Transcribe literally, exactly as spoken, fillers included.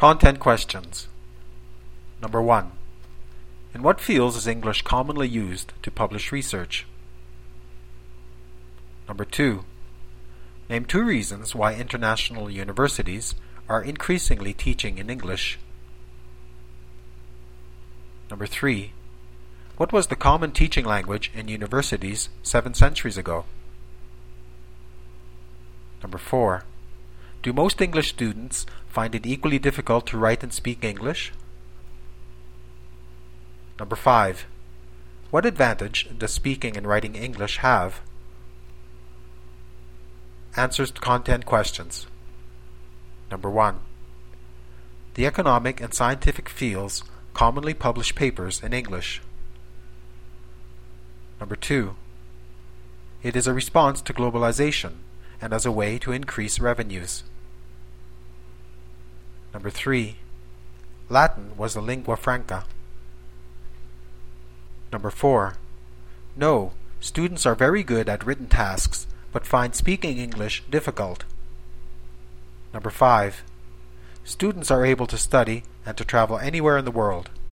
Content questions. Number one. In what fields is English commonly used to publish research? Number two. Name two reasons why international universities are increasingly teaching in English. Number three. What was the common teaching language in universities seven centuries ago? Number four. Do most English students find it equally difficult to write and speak English? Number five. What advantage does speaking and writing English have? Answers to content questions. Number one. The economic and scientific fields commonly publish papers in English. Number two. It is a response to globalization and as a way to increase revenues. Number three. Latin was the lingua franca. Number four. No, students are very good at written tasks, but find speaking English difficult. Number five. Students are able to study and to travel anywhere in the world.